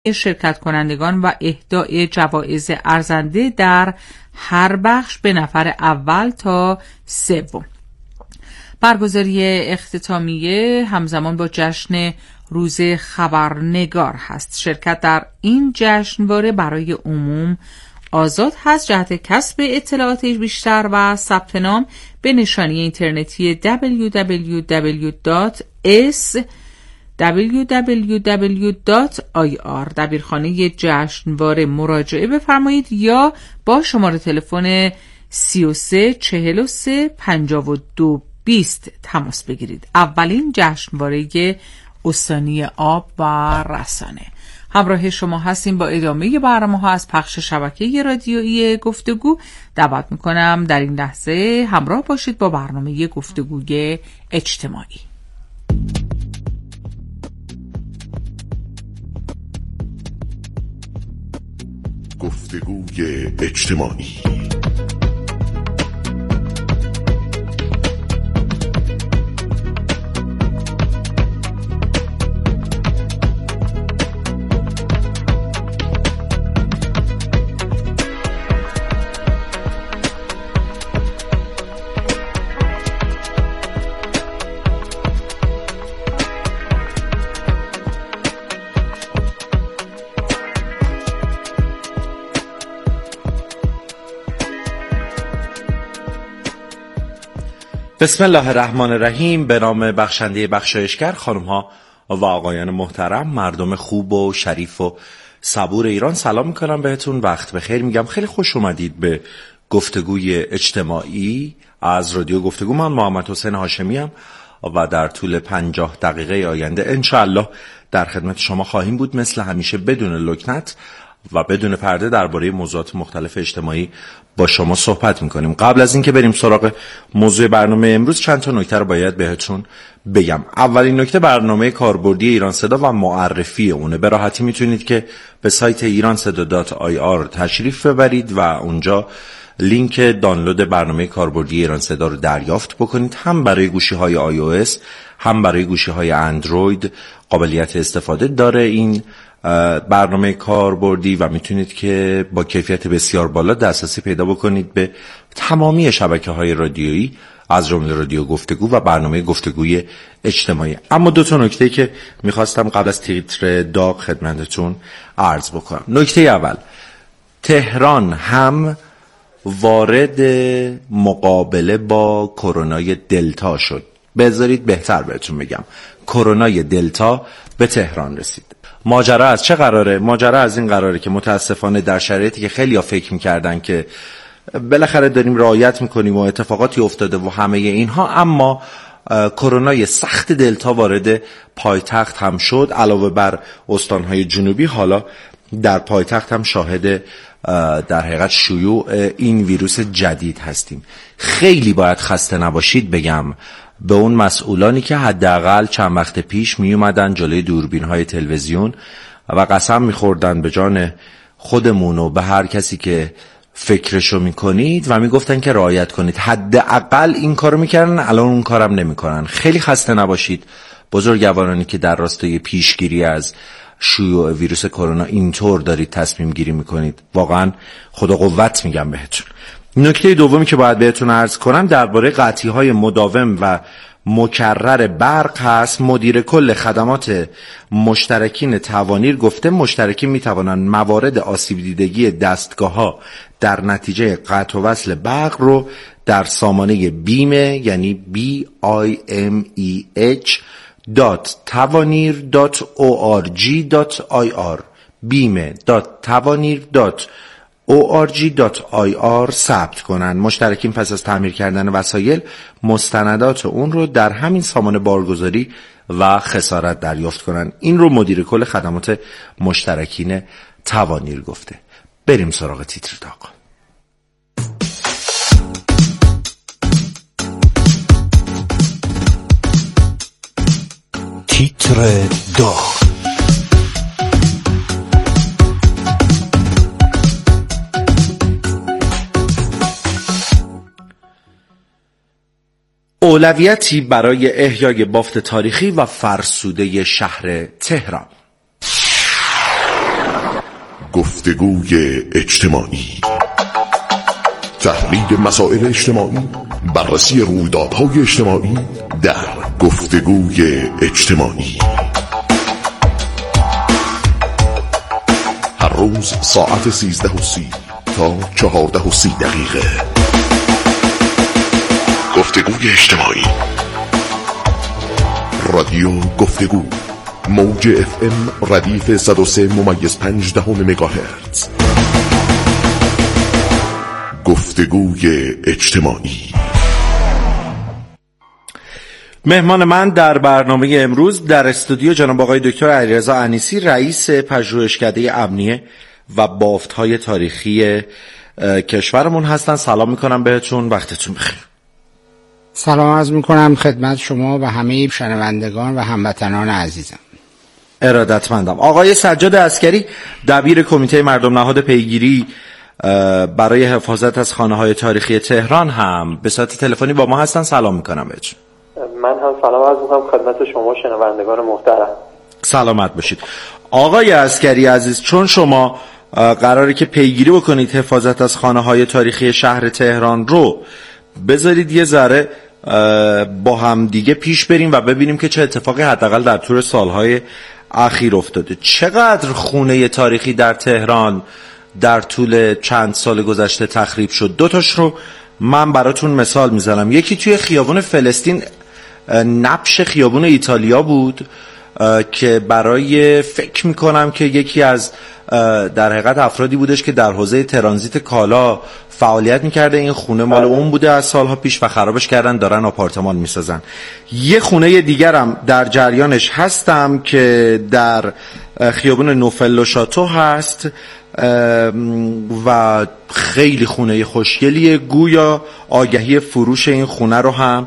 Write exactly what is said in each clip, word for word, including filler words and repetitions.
شرکت کنندگان و اهدای جوایز ارزنده در هر بخش به نفر اول تا سوم. برگزاری اختتامیه همزمان با جشن روز خبرنگار هست. شرکت در این جشنواره برای عموم آزاد هست. جهت کسب اطلاعات بیشتر و ثبت نام به نشانی اینترنتی دبلیو دبلیو دبلیو دات اس دبلیو دبلیو دبلیو دات آی آر دبیرخانه جشنواره مراجعه بفرمایید یا با شماره تلفن سی و سه چهل و سه پنجاه و دو بیست تماس بگیرید. اولین جشنواره استانی آب و رسانه. همراه شما هستیم با ادامه برنامه ها از پخش شبکه رادیویی گفتگو. دعوت میکنم در این لحظه همراه باشید با برنامه گفتگوی اجتماعی. گفتگوی اجتماعی. بسم الله الرحمن الرحیم. به نام بخشنده بخشایشگر، خانم ها و آقایان محترم، مردم خوب و شریف و صبور ایران، سلام میکنم بهتون، وقت بخیر میگم. خیلی خوش اومدید به گفتگوی اجتماعی از رادیو گفتگو. من محمد حسین هاشمی ام و در طول پنجاه دقیقه آینده انشاءالله در خدمت شما خواهیم بود، مثل همیشه بدون لکنت و بدون پرده درباره موضوعات مختلف اجتماعی با شما صحبت میکنیم. قبل از اینکه بریم سراغ موضوع برنامه امروز، چند تا نکته رو باید بهتون بگم. اولین نکته برنامه کاربردی ایران صدا و معرفی اونه. به راحتی میتونید که به سایت ایران صدا دات آی آر تشریف ببرید و اونجا لینک دانلود برنامه کاربردی ایران صدا رو دریافت بکنید. هم برای گوشی های آی او اس هم برای گوشی های اندروید قابلیت استفاده داره این برنامه کاربردی و میتونید که با کیفیت بسیار بالا دسترسی پیدا بکنید به تمامی شبکه‌های رادیویی از جمله رادیو گفتگو و برنامه گفتگوی اجتماعی. اما دو تا نکته که میخواستم قبل از تیتر داغ خدمتتون عرض بکنم. نکته اول، تهران هم وارد مقابله با کرونای دلتا شد. بذارید بهتر بهتون بگم، کرونای دلتا به تهران رسید. ماجرا از چه قراره؟ ماجرا از این قراره که متاسفانه در شرایطی که خیلی ها فکر میکردن که بالاخره داریم رعایت میکنیم و اتفاقاتی افتاده و همه اینها، اما کرونای سخت دلتا وارد پایتخت هم شد. علاوه بر استانهای جنوبی، حالا در پایتخت هم شاهد در حقیقت شیوع این ویروس جدید هستیم. خیلی باید خسته نباشید بگم به اون مسئولانی که حداقل چند وقت پیش می اومدن جلوی دوربین‌های تلویزیون و قسم می‌خوردن به جان خودمون و به هر کسی که فکرشو می‌کنید و میگفتن که رعایت کنید. حداقل این کارو می‌کردن، الان اون کارم نمی‌کنن. خیلی خسته نباشید بزرگوارانی که در راستای پیشگیری از شیوع ویروس کرونا اینطور دارید تصمیم گیری می‌کنید. واقعا خدا قوت میگم بهتون. نکته دومی که باید بهتون عرض کنم درباره قطعی‌های مداوم و مکرر برق هست. مدیر کل خدمات مشترکین توانیر گفته مشترکین میتوانند موارد آسیب دیدگی دستگاه‌ها در نتیجه قطع و وصل برق رو در سامانه بیمه، یعنی بی آی ام ای اچ دات توانیر دات او آر جی دات آی آر بیمه دات توانیر دات او آر جی دات آی آر ثبت کنند. مشترکین پس از تعمیر کردن وسایل مستندات اون رو در همین سامانه بارگذاری و خسارت دریافت کنند. این رو مدیر کل خدمات مشترکین توانیر گفته. بریم سراغ تیتر داغ. تیتر داغ. اولویتی برای احیای بافت تاریخی و فرسوده شهر تهران. گفتگوی اجتماعی، تحلیل مسائل اجتماعی، بررسی رویدادهای اجتماعی در گفتگوی اجتماعی. هر روز ساعت سیزده و سی تا چهارده و سی دقیقه. گفتگوی اجتماعی، رادیو گفتگو، موج اف ام ردیف صد و سه ممیز پنج دهم مگاهرتز. گفتگوی اجتماعی. مهمان من در برنامه امروز در استودیو جناب آقای دکتر علیرضا انیسی، رئیس پژوهشکده امنیه و بافت‌های تاریخی کشورمون هستن. سلام میکنم بهتون، وقتتون بخیر. سلام عرض میکنم خدمت شما و همه شنوندگان و هموطنان عزیزم. ارادتمندم. آقای سجاد عسکری، دبیر کمیته مردم نهاد پیگیری برای حفاظت از خانه‌های تاریخی تهران، هم به صورت تلفنی با ما هستن. سلام میکنم بهتون. من هم سلام عرض میکنم خدمت شما شنوندگان محترم. سلامت باشید. آقای عسکری عزیز، چون شما قراره که پیگیری بکنید حفاظت از خانه‌های تاریخی شهر تهران رو، بذارید یه ذره با هم دیگه پیش بریم و ببینیم که چه اتفاقی حداقل در طول سالهای اخیر افتاده. چقدر خونه تاریخی در تهران در طول چند سال گذشته تخریب شد؟ دو تاش رو من براتون مثال میزنم. یکی توی خیابون فلسطین، نبش خیابون ایتالیا بود که برای فکر میکنم که یکی از در حقیقت افرادی بودش که در حوزه ترانزیت کالا فعالیت میکرده. این خونه مال اون بوده از سالها پیش و خرابش کردن، دارن آپارتمان میسازن. یه خونه دیگرم در جریانش هستم که در خیابون نوفل و شاتو هست و خیلی خونه خوشگلیه. گویا آگهی فروش این خونه رو هم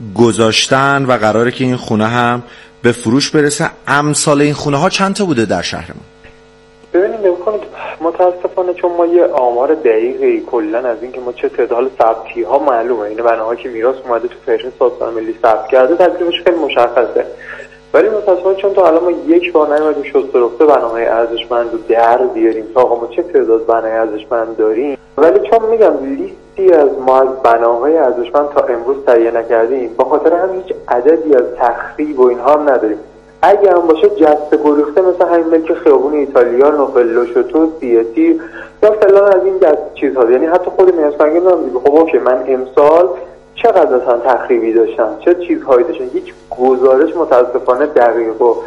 گذاشتن و قراره که این خونه هم به فروش برسه. امثال این خونه ها چند تا بوده در شهرمون؟ ببینید نمی‌کنید، متاسفانه چون ما یه آمار دقیقی کلا از این که ما چه تعداد ثبتی ها معلومه، این بناهایی که میراث اومده تو فهرست سازمان ملی ثبت کرده تکلیفش خیلی مشخصه، ولی متاسفانه چون تا الان ما یک بار نیومدیم شست و رفته بناهای ارزشمند رو در بیاریم تا آقا ما چه تعداد بنای ارزشمند داریم. ولی چون میگم لیستی از ما از بناهای ارزشمند تا امروز تهیه نکردیم، با خاطر همین هیچ عددی از تخریب و اینها هم نداریم. اگه هم باشه جسته گریخته مثل همین ملک خیابون ایتالیا، نوفل و شاتو، سیتی یا فلان از این دست چیزها. یعنی حتی خود میانسنگی هم دیگه خب اوکی من امسال چقدر مثلا تخریبی داشتم، چه چیزهایی داشتم، هیچ گزارش متاسفانه دقیق و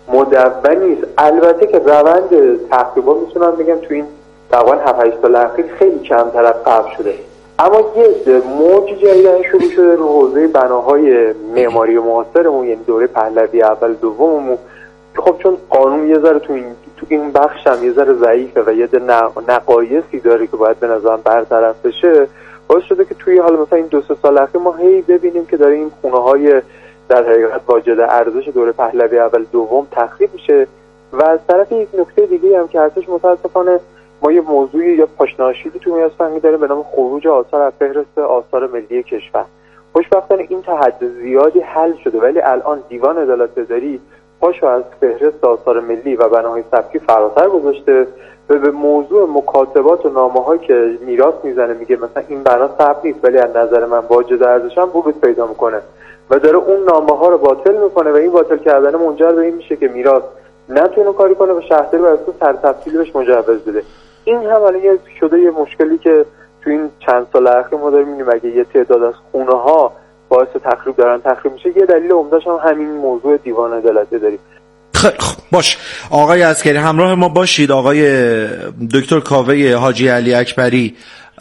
مدون نیست. البته که روند تخریبا میتونم بگم تو این تقریبا هفت هشت سال اخیر خیلی کمتر از قبل شده، اما یه موج جدیدن شروع شده رو حوزه بناهای معماری معاصرمون، یعنی دوره پهلوی اول دوممون. خب چون قانون یه ذره تو این تو این بخش هم یه ذره ضعیفه و یه نقایصی داره که باید به نظرم برطرف بشه، باعث شده که توی حالا مثلا این دو سه سال اخیر ما هی ببینیم که داره این خونه‌های در حقیقت واجد ارزش دوره پهلوی اول دوم تخریب میشه. و از طرف یک نکته دیگه هم که هستش، متاسفانه ما یه موضوعی یا پاشناشیدی تو میانسنگی داریم به نام خروج آثار از فهرست آثار ملی کشور. خوشبختانه این تا حد زیادی حل شده، ولی الان دیوان عدالت بذاری پاشو از فهرست آثار ملی و بناهای سبکی فراتر گذاشته و به موضوع مکاتبات و نامه‌هایی که میراث میزنه، میگه مثلا این بنا ثبت نیست ولی از نظر من واجد ارزش هم ورود پیدا میکنه و داره اون نامه‌ها رو باطل میکنه و این باطل کردن منجر به این میشه که میراث نتونه کاری کنه و شهرداری بر اساس سرتفصیلی بهش مجوز بده. این هم الان شده یه مشکلی که تو این چند سال اخیر ما داریم می‌بینیم. اگه یه تعداد از خونه‌ها باعث تخریب دارن تخریب میشه، یه دلیل عمده‌اش هم همین موضوع دیوان عدالت داریم. خب باش آقای عسکری همراه ما باشید. آقای دکتر کاوه حاجی علی اکبری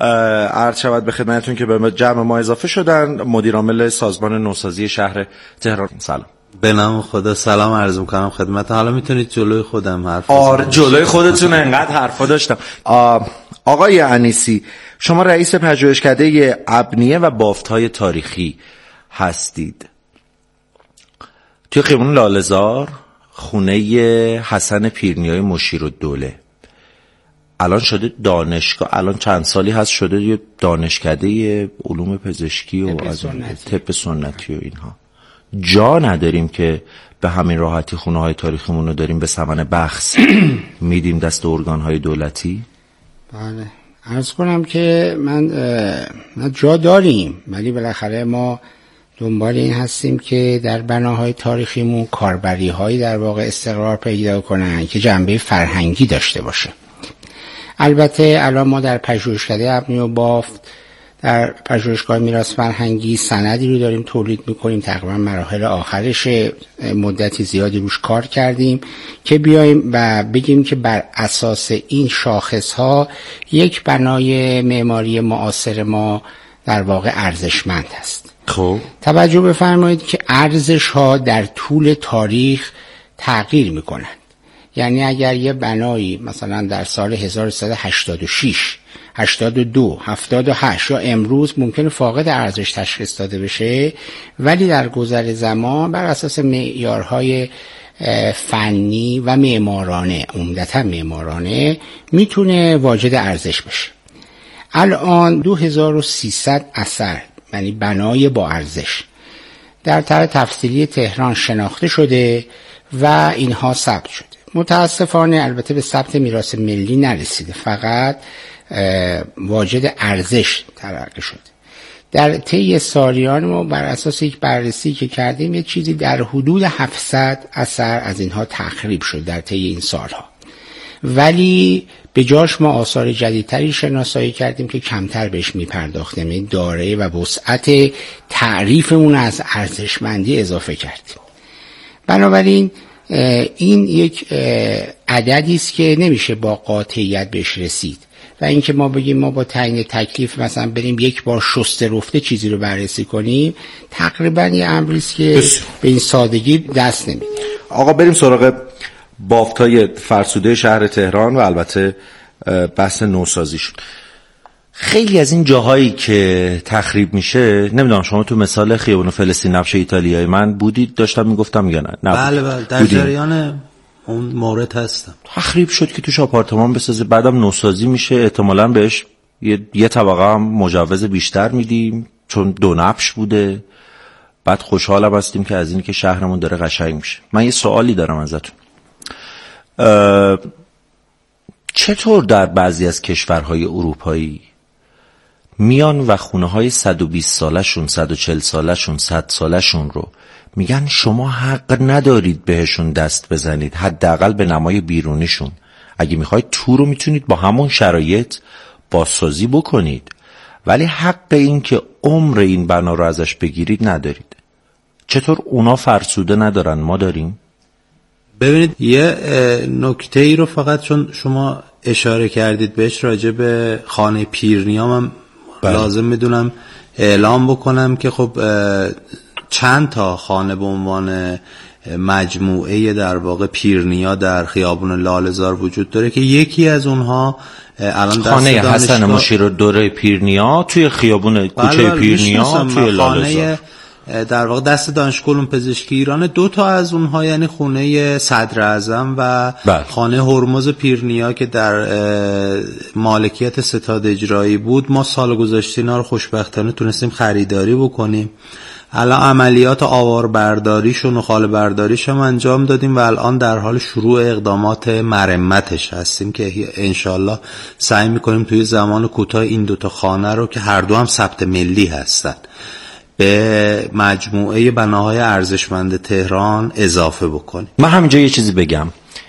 عرض شود به خدمتتون که به جمع ما اضافه شدن، مدیر عامل سازمان نوسازی شهر تهران. سلام. به نام خدا سلام عرض میکنم خدمت. حالا میتونید جلوی خودم حرف بزنید. آره جلوی خودتون انقدر حرفا داشتم. آقای انیسی، شما رئیس پژوهشکده ابنیه و بافت‌های تاریخی هستید. توی خیابون لاله‌زار خونه حسن پیرنیای مشیرالدوله الان شده دانشگاه، الان چند سالی هست شده یه دانشکده علوم پزشکی و از طب سنتی و اینها. جا نداریم که به همین راحتی خونه های تاریخیمون رو داریم به ثمن بخس میدیم دست ارگان های دولتی؟ بله، عرض کنم که من ما جا داریم، ولی بالاخره ما دنبال این هستیم که در بناهای تاریخیمون کاربری هایی در واقع استقرار پیدا کنن که جنبه فرهنگی داشته باشه. البته الان ما در پژوهشکده ابنی و بافت در پژوهشگاه میراث فرهنگی سندی رو داریم تولید میکنیم، تقریبا مراحل آخرش، مدتی زیادی روش کار کردیم که بیایم و بگیم که بر اساس این شاخص ها یک بنای معماری معاصر ما در واقع ارزشمند است. خب توجه بفرمایید که ارزش ها در طول تاریخ تغییر میکنند. یعنی اگر یه بنایی مثلا در سال هزار و سیصد و هشتاد و شش، هشتاد و دو، هفتاد و هشت یا امروز ممکنه فاقد ارزش تشخیص داده بشه، ولی در گذر زمان بر اساس معیارهای فنی و معمارانه، عمدتاً معمارانه، میتونه واجد ارزش بشه. الان دو هزار و سیصد اثر، یعنی بنای با ارزش، در طرح تفصیلی تهران شناخته شده و اینها ثبت شده. متاسفانه البته به ثبت میراث ملی نرسیده، فقط واجد ارزش تلقی شده. در طی سالیان ما بر اساس یک بررسی که کردیم یه چیزی در حدود هفتصد اثر از اینها تخریب شد در طی این سالها، ولی به جاش ما آثار جدیدتری شناسایی کردیم که کمتر بهش میپرداختیم، این دارایی و وسعت تعریفمون از ارزشمندی اضافه کردیم. بنابراین این یک عددی است که نمیشه با قاطعیت بهش رسید و اینکه ما بگیم ما با تعیین تکلیف مثلا بریم یک بار شسته رفته چیزی رو بررسی کنیم، تقریبا یه امری است که به این سادگی دست نمیده. آقا بریم سراغ بافت‌های فرسوده شهر تهران و البته بحث نوسازیشون. خیلی از این جاهایی که تخریب میشه، نمیدونم شما تو مثال خیابون فلسطین نبش ایتالیایی من بودید داشتم میگفتم یا نه؟ بله بله در جریان اون مورد هستم. تخریب شد که توش آپارتمان بسازه، بعدم نوسازی میشه، احتمالاً بهش یه, یه طبقه هم مجوز بیشتر میدیم چون دو نبش بوده. بعد خوشحالم هستیم که از این که شهرمون داره قشنگ میشه. من یه سوالی دارم ازتون، چطور در بعضی از کشورهای اروپایی میان و خونه های صد و بیست سالشون، صد و چهل سالشون، صد سالشون رو میگن شما حق ندارید بهشون دست بزنید، حداقل به نمای بیرونیشون، اگه میخواید تو رو میتونید با همون شرایط بازسازی بکنید، ولی حق این که عمر این بنا رو ازش بگیرید ندارید. چطور اونا فرسوده ندارن ما داریم؟ ببینید یه نکته ای رو فقط چون شما اشاره کردید بهش راجع به خانه پیرنیا، من بله. لازم میدونم اعلام بکنم که خب چند تا خانه به عنوان مجموعه در واقع پیرنیا در خیابون لاله‌زار وجود داره که یکی از اونها الان خانه حسن مشیر دوره پیرنیا توی خیابون کوچه پیرنیا توی لاله‌زار در واقع دست دانشگاه علوم پزشکی ایران. دو تا از اونها یعنی خونه صدر اعظم و بله. خانه هرمز پیرنیا که در مالکیت ستاد اجرایی بود، ما سال گذشته اینا رو خوشبختانه تونستیم خریداری بکنیم. الان عملیات آواربرداریشون و خاله‌برداریش هم انجام دادیم و الان در حال شروع اقدامات مرمتش هستیم که انشالله سعی میکنیم توی زمان کوتاه این دوتا خانه رو که هر دو هم ثبت ملی هستن به مجموعه بناهای ارزشمند تهران اضافه بکنیم. من همینجا یه چیزی بگم،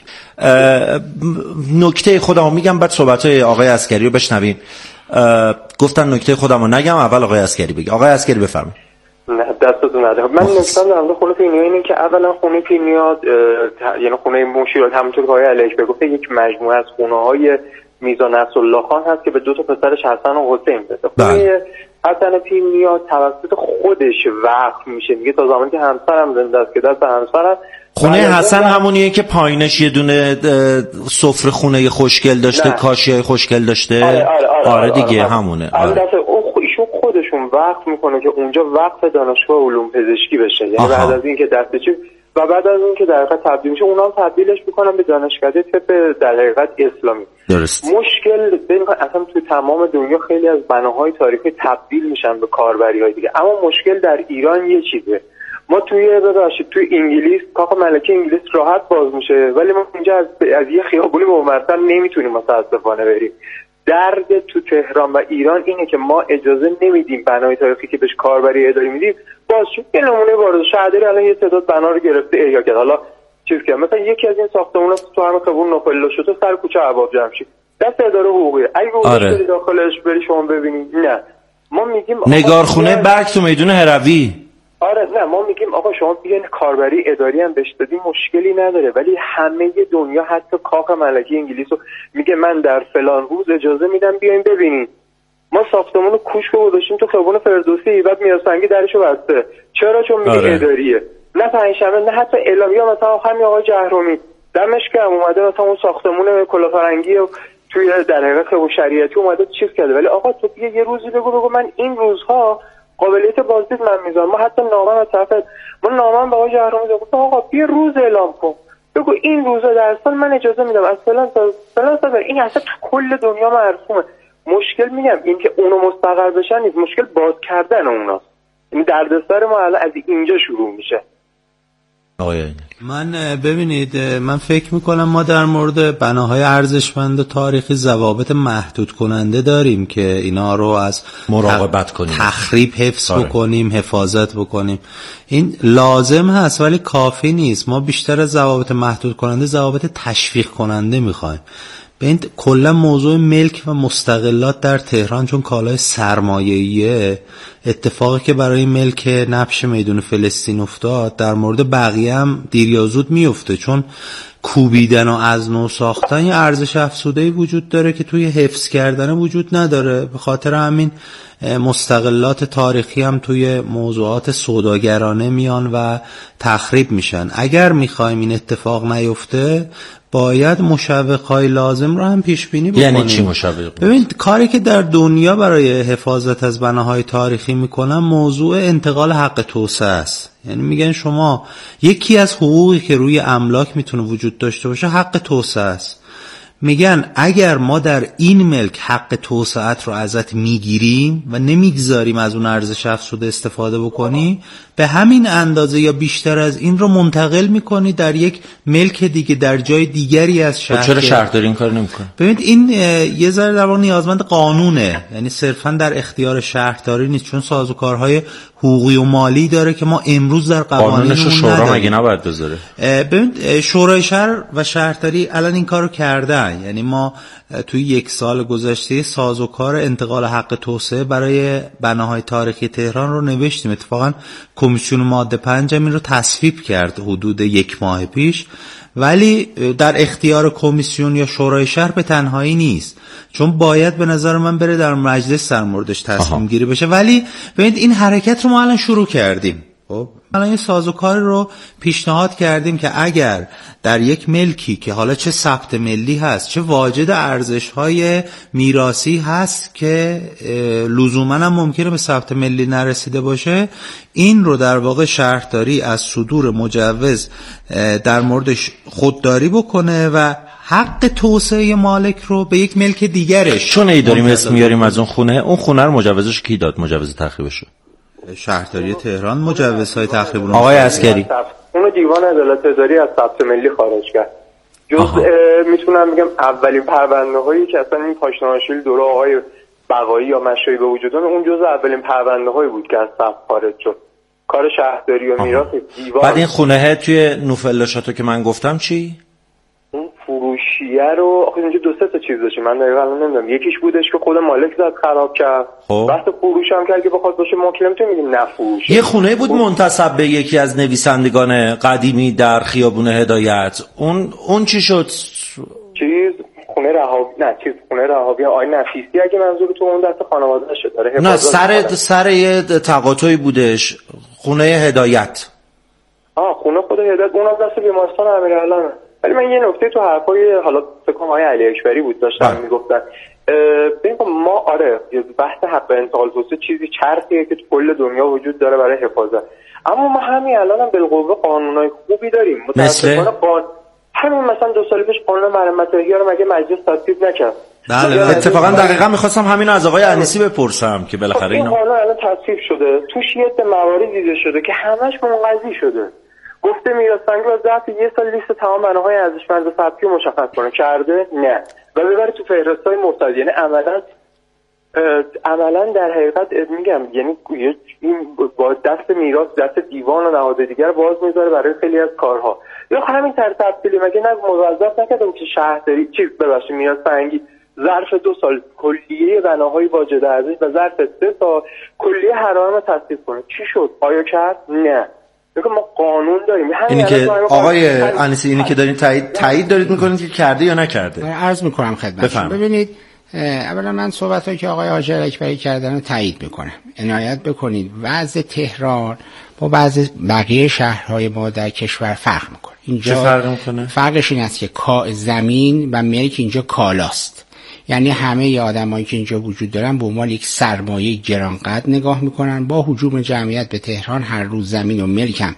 نکته خودمو میگم بعد صحبت‌های آقای عسکری رو بشنویم. گفتن نکته خودمو نگم، اول آقای عسکری بگه. آقای عسکری بفرمایید. نه دستتون نده. من نکتم در مورد خونه پیرنیا اینه که اولا خونه پیرنیا یعنی خونه مشیرات همونطور که آقای علیک بگفته یک مجموعه از خونه‌های میزان نصرالله خان هست که به دو تا پسرش حسن و حسین بده. خونه حسن پیرنیا توسط خودش وقف میشه دیگه تا زمانی که همسرم زنده است که دست همسرم. خونه حسن همونیه که پایینش یه دونه سفره خونه خوشگل داشته، کاشیای خوشگل داشته. آره, آره, آره, آره دیگه آره همونه. البته ایشون خودشون وقف میکنه که اونجا وقف دانشگاه علوم پزشکی بشه، یعنی بعد از اینکه دستچی و بعد از اینکه در حقیقت تبدیل میشه اونا هم تبدیلش میکنن به دانشکده طب در حقیقت اسلامی. درست. مشکل ببین اصلا تو تمام دنیا خیلی از بناهای تاریخی تبدیل میشن به کاربری‌های دیگه، اما مشکل در ایران یه چیزه، ما توی ببخشید توی انگلیس کاخ ملکه انگلیس راحت باز میشه، ولی ما اینجا از, از یه خیابونی به مرتب نمیتونیم متاسفانه بریم. درد تو تهران و ایران اینه که ما اجازه نمیدیم بنای تاریخی که بهش کاربری اداری میدیم باز شد. یه نمونه وارد شهرداری الان یه تعداد بنا رو گرفته احیا کرد. حالا چیز که مثلا یکی از این ساختمونا تو همه خیابون نوپلا شده سر کوچه عباب جمشید دست اداره حقوقی، اگه آره. بری داخلش بری شما ببینید نه، ما میگیم نگارخونه برگ تو میدون هروی. آره نه، ما میگیم آقا شما بیاین کاربری اداری هم بهش بدین مشکلی نداره، ولی همه دنیا حتی کاخ ملکه انگلیس رو میگه من در فلان روز اجازه میدم بیاین ببینین. ما ساختمون کوشک رو گذاشتیم تو خیابون فردوسی، بعد میرسنگی درشو بسته. چرا؟ چون میگه آره. اداریه. نه پنجشنبه نه حتی اعلامیه مثلا همین آقای جهرومی دمش گرم اومده مثلا اون ساختمون کلافرنگی و توی در حقیقت خیابون شریعتی اومده چیز کرده، ولی آقا تو بیا یه روزی بگو بگو من این روزها قابلیت بازدید من میذارم. ما حتی نامه از طرف ما نامه به آقای جهرومی گفتم آقا بیا روز اعلام کن، بگو این روزا در سال من اجازه میدم از فلان تا فلان تا این اصلا تو کل دنیا مرسومه. مشکل میگم این که اونو مستقر بشن نیست، مشکل باز کردن اوناست. این دردسر ما الان از اینجا شروع میشه. من ببینید من فکر میکنم ما در مورد بناهای ارزشمند و تاریخی ضوابط محدود کننده داریم که اینا رو از مراقبت کنیم، تخریب حفظ آره. بکنیم، حفاظت بکنیم. این لازم هست ولی کافی نیست. ما بیشتر از ضوابط محدود کننده ضوابط تشویق کننده میخوایم. ببین کلا موضوع ملک و مستقلات در تهران چون کالای سرمایه‌ایه، اتفاقی که برای ملک نبش میدون فلسطین افتاد در مورد بقیه هم دیر یا زود میفته، چون کوبیدن و از نو ساختن یه ارزش افزوده‌ای وجود داره که توی حفظ کردن وجود نداره. به خاطر همین مستقلات تاریخی هم توی موضوعات سوداگرانه میان و تخریب میشن. اگر میخوایم این اتفاق نیفته باید مشوق‌های لازم رو هم پیش بینی بکنیم. یعنی چی مشوق؟ ببین کاری که در دنیا برای حفاظت از بناهای تاریخی میکنن موضوع انتقال حق توسعه است. یعنی میگن شما یکی از حقوقی که روی املاک میتونه وجود داشته باشه حق توسعه است. میگن اگر ما در این ملک حق توسعت رو ازت میگیریم و نمیگذاریم از اون ارزش افزوده استفاده بکنی، به همین اندازه یا بیشتر از این رو منتقل میکنی در یک ملک دیگه در جای دیگری از شهر. چرا شهرداری این کار نمیکنه؟ ببینید این یه ذره در واقع نیازمند قانونه، یعنی صرفا در اختیار شهرداری نیست، چون سازوکارهای حقوقی و مالی داره که ما امروز در قوانینمون شورا مگه نباید بذاره. ببینید شورای شهر و شهرداری الان این کارو کردن. یعنی ما توی یک سال گذشته سازوکار انتقال حق توسعه برای بناهای تاریخی تهران رو نوشتیم. اتفاقا کمیسیون ماده پنج این رو تصویب کرد حدود یک ماه پیش، ولی در اختیار کمیسیون یا شورای شهر به تنهایی نیست، چون باید به نظر من بره در مجلس در موردش تصمیم گیری بشه. ولی ببینید این حرکت رو ما الان شروع کردیم. خب الان این سازوکار رو پیشنهاد کردیم که اگر در یک ملکی که حالا چه ثبت ملی هست چه واجد ارزش‌های میراثی هست که لزوماً هم ممکنه به ثبت ملی نرسیده باشه، این رو در واقع شهرداری از صدور مجوز در موردش خودداری بکنه و حق توسعه مالک رو به یک ملک دیگرش. چون ای داریم اسم میاریم از اون خونه، اون خونه رو مجوزش کی داد؟ مجوز تخریبش رو شهرداری تهران مجوزهای تخریب رو. آقای عسکری اونو دیوان عدالت اداری از ثبت ملی خارج کرد. جز میتونم بگم اولین پرونده هایی که اصلا این پاشنهاشیل دوره آقای بقایی یا مشایی به وجود اومد، اون جز اولین پرونده هایی بود که از ثبت خارج شد. کار شهرداری و میراث دیوان. بعد این خونه توی نوفل شاتو که من گفتم چی؟ اون فروشیه رو آخه اینجا دو سه تا چیز داشت، من دقیقاً نمیدونم. یکیش بودش که خود مالک زد خراب کرد. خب وقتی فروش هم کرد که بخواد باشه ما که نمیتونیم بگیم نفروش. یه خونه بود منتسب به یکی از نویسندگان قدیمی در خیابون هدایت. اون اون چی شد؟ چیز خونه رهابی نه چیز خونه رهابی آقای نفیسی اگه منظور تو اون دست خانواده‌اش داره. نه سر سر یه تقاطعی بودش. خونه هدایت. آه خونه خود هدایت اون از دست بیمارستان امیرعلمه. ولی من یه نکته تو حرفای حالا فکر کنم آقای علی اکبری بود داشتن میگفتن ببین ما آره بحث حق انتقال توسعه چیزی چرخیه که تو کل دنیا وجود داره برای حفاظت، اما ما همین الان هم بالقوه قانونای خوبی داریم. متأسفانه قانون همین مثلا دو سال پیش قانون مرمت احیا رو مگه مجلس تصویب نکرد؟ بله اتفاقا دقیقاً می‌خواستم همین از آقای انیسی بپرسم که بالاخره اینا حالا الان تصویب شده، توش یه مواردی دیده شده که همش منقضی شده. گفته میراث‌فرهنگی باید ظرف یه سال لیست تمام بناهای ارزشمند سبکی رو مشخص کنه، کرده؟ نه. و ببره تو فهرست‌های مرتضی. یعنی عملاً عملاً در حقیقت میگم یعنی این با دست میراث دست دیوان و نهاد دیگر باز میذاره برای خیلی از کارها. یا همین طرز تفصیلی مگه نه موظف نکرده که شهرداری چیز ببخشید میراث‌فرهنگی ظرف دو سال کلیه بناهای واجد ارزش و ظرف سه سال کلیه حرام رو تصدیق کنه. چی شد؟ آیا کرد؟ نه. میگم ما قانون داریم. اینی که آقای انیسی اینی که دارین تایید تایید دارید میکنید که کرده یا نکرده؟ عرض میکنم خدمتتون. ببینید اولا من صحبتایی که آقای حاجی اکبری کردن رو تایید میکنم. عنایت بکنید وضع تهران با بعضی بقیه شهرهای ما در کشور فرق میکنه. اینجا چه فرق میکنه؟ فرقش این است که زمین و ملک اینجا کالاست. یعنی همه ی آدمایی که اینجا وجود دارن به عنوان یک سرمایه گرانقدر نگاه میکنن. با هجوم جمعیت به تهران هر روز زمین و ملک هم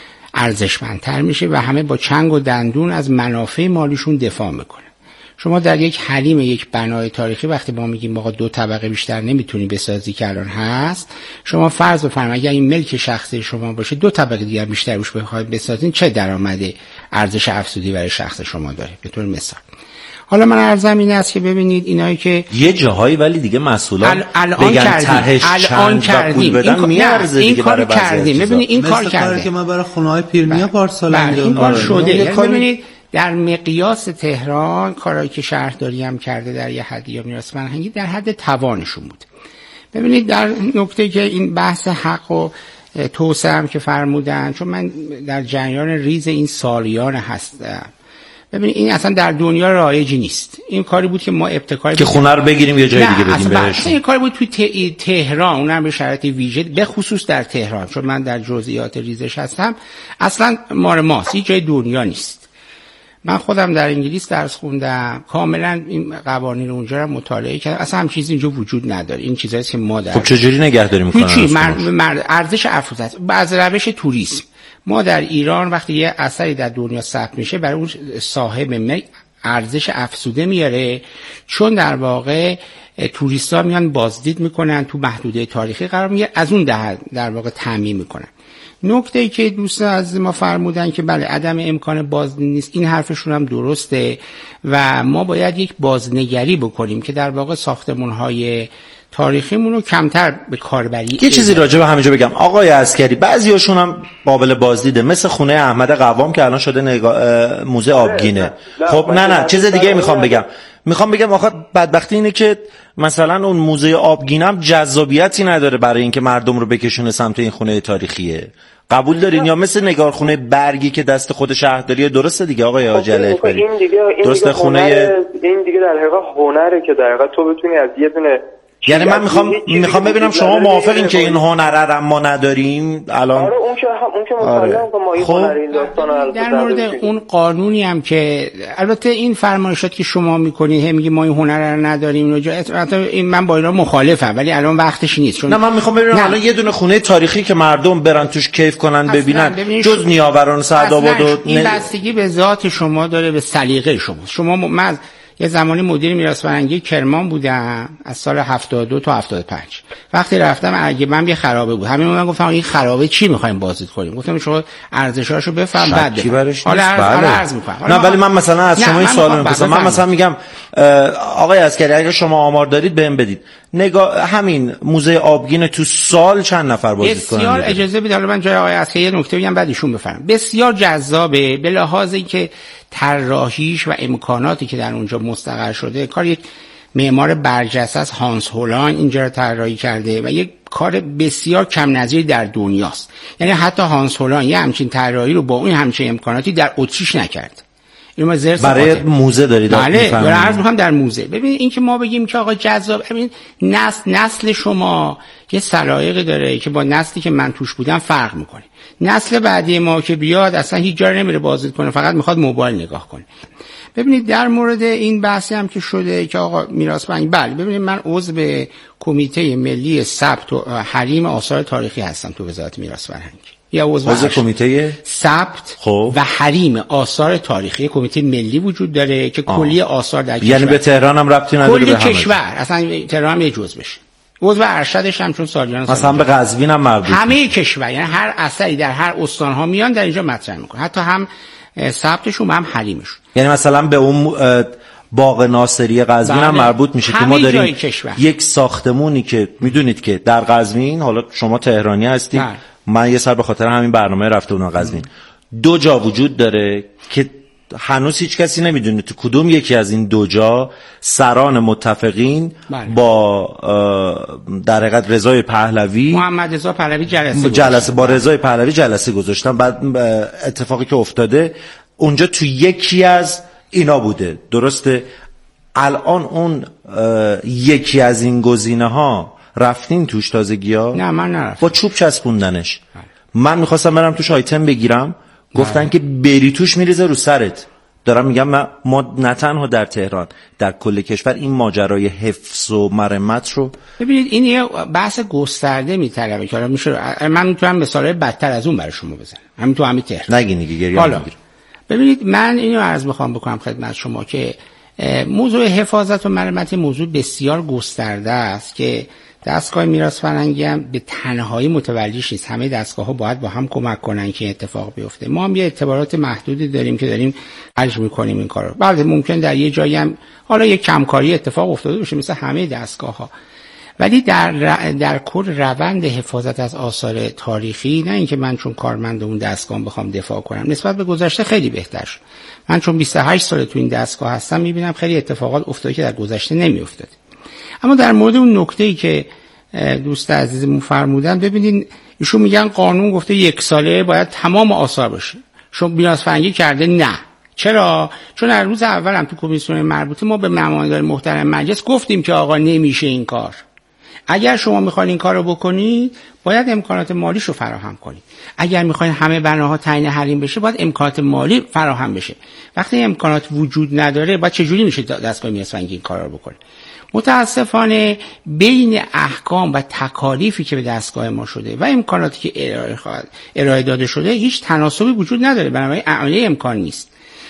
ارزشمندتر میشه و همه با چنگ و دندون از منافع مالیشون دفاع میکنن. شما در یک حریم یک بنای تاریخی وقتی ما میگیم آقا دو طبقه بیشتر نمیتونی بسازی که الان هست، شما فرض بفرمایید اگر این ملک شخصی شما باشه دو طبقه دیگر بیشتر روش بخواید بسازین، چه درآمد ارزش افزودی برای شخص شما داره؟ به طور مثال حالا من عرضم این است که ببینید اینایی که یه جاهایی ولی دیگه مسئولان الان کردیم الان کردیم این کار کردیم. ببینید این کار کرده که ما برای خونه‌های پیرنیا پارسال این کار شده. ببینید در مقیاس تهران کارهایی که شهرداری هم کرده در یه حدی یا میراث فرهنگی در حد توانشون بود. ببینید در نکته که این بحث حق و توسعه هم که فرمودن، چون من در جریان ریز این سالیان هستم، ببینید این اصلا در دنیا رایجی نیست. این کاری بود که ما ابتکاری که خونه رو بگیریم یه جای دیگه بدیم بهش. این کاری بود توی تهران، اونم به شرایط ویژه، به خصوص در تهران، چون من در جزئیات ریزش هستم، اصلا مار ماست، هیچ جای دنیا نیست. من خودم در انگلیس درس خوندم، کاملا این قوانین اونجا رو مطالعه کردم، اصلا هم چیزی اینجا وجود نداره. این چیزایی که ما در خب چجوری نگهداری می‌کنن؟ هیچی. ارزش افزوده است. از روش توریسم ما در ایران وقتی یه اثری در دنیا ثبت میشه برای اون صاحب ملک ارزش افزوده میاره، چون در واقع توریست‌ها میان بازدید میکنن، تو محدوده تاریخی قرار میگیره، از اون در, در واقع تامین میکنن. نکته‌ای که دوستان از ما فرمودن که بله عدم امکان بازدید نیست، این حرفشون هم درسته و ما باید یک بازنگری بکنیم که در واقع ساختمان‌های تاریخیمون رو کمتر به کاربری. یه چیزی راجع به همینجا بگم آقای عسکری، بعضیاشون هم قابل بازدیده، مثل خونه احمد قوام که الان شده نگاه... موزه آبگینه. خب نه نه چیز دیگه میخوام بگم میخوام بگم آخه بدبختی اینه که مثلا اون موزه آبگینه هم جذابیتی نداره برای اینکه مردم رو بکشونه سمت این خونه تاریخیه. قبول دارین؟ یا مثل نگارخونه برگی که دست خود شهرداریه. درسته دیگه آقای حاجی اکبری؟ این دیگه این درسته دیگه خونه این دیگه در حقیقت هنره که در حقیقت تو بتونی از یه دونه، یعنی من میخوام میخوام ببینم شما موافقین که این هنر رو ما نداریم الان؟ آره اون که اون که مسلماً که ما این خب. هنر این داستانا در مورد اون قانونی هم که البته این فرمایشات که شما میکنید هم میگه ما این هنر رو نداریم اونجا، این من با اینا مخالفم، ولی الان وقتش نیست. چون نه من میخوام ببینم الان یه دونه خونه تاریخی که مردم برن توش کیف کنن ببینن جز نیاوران سعدآباد و این بستگی به ذات شما داره، به سلیقه شما. شما من یه زمانی مدیر میراث فرهنگی کرمان بودم از سال هفتاد و دو تا هفتاد و پنج. وقتی رفتم اگه من یه خرابه بود، همین من گفتم این خرابه چی می‌خوایم بازدید کنیم؟ گفتم شما ارزشاشو بفهم بعد حالا عرض می‌کنم. نه ولی من مثلا از شما این سوالو می‌پرسم. من مثلا میگم آقای عسکری اگه شما آمار دارید بهم بدید، نگاه همین موزه آبگین تو سال چند نفر بازدید کنن؟ بسیار اجازه بدید حالا من جای آقای عسکری یه نکته بگم بعد ایشون بفرمایید. بسیار جذابه به لحاظ اینکه طراحیش و امکاناتی که در اونجا مستقر شده. کار یک معمار برجسته از هانس هولان اینجا رو طراحی کرده و یک کار بسیار کم نظیر در دنیاست. یعنی حتی هانس هولان یه همچین طراحی رو با اون همچین امکاناتی در اتریش نکرد. اینو زرس برای موزه دارید. بله برای عرض می‌کنم در موزه. ببین این که ما بگیم که آقا جذاب، ببین نسل نسل شما یه سلایقی داره که با نسلی که من توش بودم فرق میکنه. نسل بعدی ما که بیاد اصلا هیچ جا نمیره بازدید کنه، فقط میخواد موبایل نگاه کنه. ببینید در مورد این بحثی هم که شده که آقا میراث فرهنگی، بله ببینید من عضو کمیته ملی ثبت و حریم آثار تاریخی هستم تو وزارت میراث فرهنگی. یا عضو, عضو کمیته ثبت خب. و حریم آثار تاریخی. کمیته ملی وجود داره که آه. کلی آثار در یعنی به تهران هم ربطی نداره، کلی کشور اصلا تهران هم یه جزء بشه، عضو ارشدش هم چون سالیان سال مثلا به قزوین هم مربوط، همه کشور، یعنی هر اثری در هر استان ها میان در اینجا مطرح میکنه، حتی هم ثبتشون هم حریمشون. یعنی مثلا به اون باغ ناصری قزوین هم مربوط میشه که ما داریم یک ساختمونی که میدونید که در قزوین، حالا شما تهرانی هستید نه. من یه سر به خاطر همین برنامه رفته بودم قزوین، دو جا وجود داره که هنوز هیچ کسی نمیدونه تو کدوم یکی از این دو جا سران متفقین بله. با در حقیقت رضای پهلوی محمد رضا پهلوی جلسه جلسه با رضای پهلوی جلسه گذاشتن. بعد اتفاقی که افتاده اونجا تو یکی از اینا بوده، درسته؟ الان اون یکی از این گزینه ها رفتین توش تازگی‌ها؟ نه من نرفتم. با چوب چسبوندنش. من میخواستم برم توش آیتم بگیرم، گفتن که بری توش میریزه رو سرت. دارم میگم من ما نه تنها در تهران، در کل کشور این ماجرای حفظ و مرمت رو ببینید این یه بحث گسترده میطلبه که حالا میشه من میتونم مثالای بدتر از اون برای شما بزنم، همین تو همین تهران نگین دیگه گریه حالا نگیر. ببینید من اینو عرض میخوام بکنم خدمت شما که موضوع حفاظت و مرمت موضوع بسیار گسترده است که دستگاه میراث فرهنگی هم به تنهایی متولیش نیست، همه دستگاه‌ها باید با هم کمک کنن که اتفاق بیفته. ما هم یه اعتبارات محدودی داریم که داریم خرج میکنیم این کارو. بعد ممکن در یه جایی هم حالا یه کمکاری اتفاق افتاده باشه مثل همه دستگاه‌ها، ولی در در کل روند حفاظت از آثار تاریخی، نه اینکه من چون کارمند اون دستگاه بخوام دفاع کنم، نسبت به گذشته خیلی بهتر شد. من چون بیست و هشت سال تو این دستگاه هستم میبینم خیلی اتفاقات افتاده که در گذشته نمیافتاد. اما در مورد اون نکته‌ای که دوست عزیزمون فرمودن، ببینید ایشون میگن قانون گفته یک ساله باید تمام آثار باشه، شما میراث فرهنگی کرده نه. چرا؟ چون از روز اول هم تو کمیسیون مربوطه ما به نمایندگان محترم مجلس گفتیم که آقا نمیشه این کار، اگر شما میخواین این کارو بکنید باید امکانات مالیش رو فراهم کنید، اگر میخواین همه بناها تعیین حریم بشه باید امکانات مالی فراهم بشه. وقتی امکانات وجود نداره باید چجوری میشه دستگاه میراث فرهنگی این کارا رو بکنه؟ متاسفانه بین احکام و تکالیفی که به دستگاه ما شده و امکاناتی که ارائه خواهد ارائه داده شده هیچ تناسبی وجود نداره، بنابراین اعانه امکان نیست.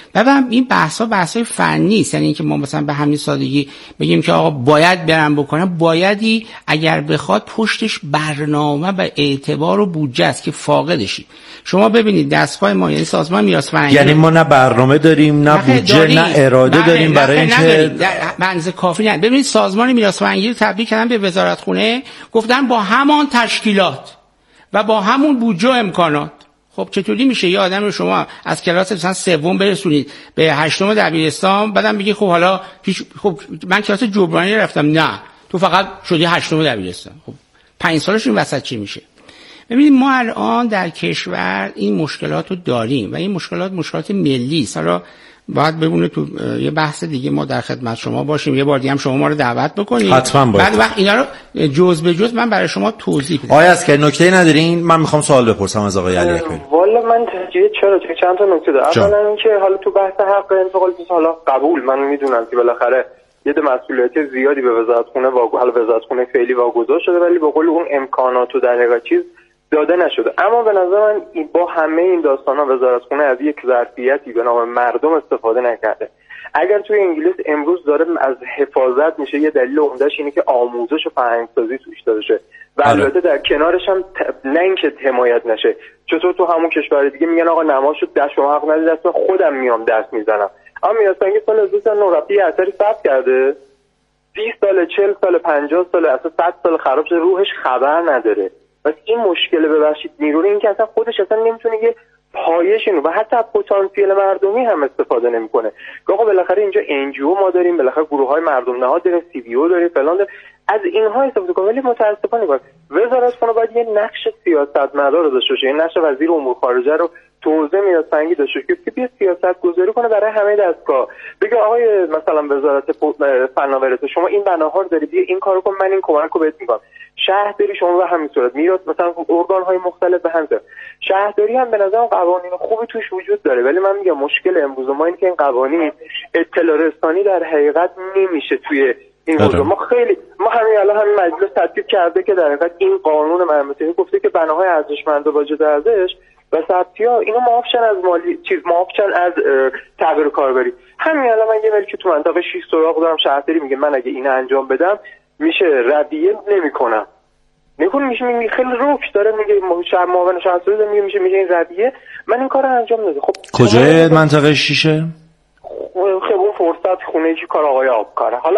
و این بحثا بحثای فنی است، یعنی اینکه ما مثلا به همین سادگی بگیم که آقا باید برم بکنم، بایدی اگر بخواد پشتش برنامه و اعتبار و بودجه است که فاقدشی. شما ببینید دستگاه ما یعنی سازمان میراث فرهنگی، یعنی ما نه برنامه داریم نه بودجه نه اراده نه داریم برای اینکه بنز کافی نه. ببینید سازمان میراث فرهنگی رو تبدیل کردن به وزارتخونه، گفتن با همان تشکیلات و با همون بودجه و امکانات. خب چطوری میشه یه آدم رو شما از کلاس مثلا سوم برسونید به هشتم دبیرستان، بعدم بگی خب حالا هیچ، خب من کلاس جبرانی رفتم، نه تو فقط شدی هشتم دبیرستان، خب پنج سالش این وسط چی میشه؟ ببینید ما الان در کشور این مشکلات رو داریم و این مشکلات مشکلات ملی است. حالا باید ببونه تو یه بحث دیگه ما در خدمت شما باشیم، یه بار دیگه هم شما ما رو دعوت بکنید، حتما باید. بعد وقت اینا رو جز به جز من برای شما توضیح بدم. آیا از که نکته ندارین؟ من میخوام سوال بپرسم از آقای علی اکبری. والا من تجربه چرا چند تا نکته دارم. اولا اینکه حالا تو بحث حق انتقال حالا قبول، من میدونم که بالاخره یه مسئولیت زیادی به وزارتخونه و حالا وزارتخونه فعلی واگذار شده، ولی به قول اون امکانات و در حقیقت چیز داده نشده. اما به نظر من با همه این داستانا وزارتخونه از یک ظرفیتی به نام مردم استفاده نکرده. اگر توی انگلیس امروز داره از حفاظت میشه، یه دلیل عمده‌اش اینه که آموزش و فرهنگ‌سازی توش داده شه و البته در کنارش هم نه اینکه حمایت نشه. چطور تو همون کشور دیگه میگن آقا نمازشو دست شما حق ندید، دست خودم میام دست میزنم. اما میراث فرهنگی سال هزار و سیصد و نود یه اثری ثبت کرده، بیست سال چهل سال پنجاه سال اصلا صد سال خراب شده، روحش خبر نداره. بس این مشکل ببخشید نیروی این که اصلا خودش اصلا نمیتونه یه پایش اینو و حتی پتانسیل مردمی هم استفاده نمیکنه. آقا بالاخره اینجا ان جی او ما داریم، بالاخره گروه‌های مردم نهاد داریم، سی بی او داریم، فلان داریم، از اینها استفاده کنیم. ولی متاسفانه باید وزارتخونه باید یه نقش سیاستمدار داشته باشه، یه نقش وزیر امور خارجه رو تو حوزه میراث فرهنگی داشته باشه که بیا سیاست گذاری کنه برای همه دستگاه. بگه آقای مثلا وزارت فناوری شما این بناها رو داری، بیا این کارو کن، من این کمک رو بهت میکنم. شهرداری شما به همین صورت، میراث مثلا ارگان‌های مختلف به هم زد. شهرداری هم به نظرم قوانین خوبی توش وجود داره، ولی من میگم مشکل امروز ما اینه که این قوانین اطلاع رسانی در حقیقت نمیشه توی این موضوع. ما خیلی ما همین الان همین مجلس تصویب کرده که در حقیقت این قانون مرمتهی گفته که بناهای ارزشمند و واجد ارزش و ثبتی‌ها اینا معافشن از مالی چیز معافشن از تغییر کاربری. همین الان من یه ملکی تو منطقه شش سراغ دارم، شهرداری میگه من اگه اینو انجام بدم میشه ردیه نمیکنم. نکن میشه میگه خیلی روکش داره میگه شهر معاون شهرداری میگه میشه میگه این ردیه من این کارو انجام نمیدم. خب کجای منطقه شیشه؟ خیابون فرصت خونه که کار آقای آبکاره. حالا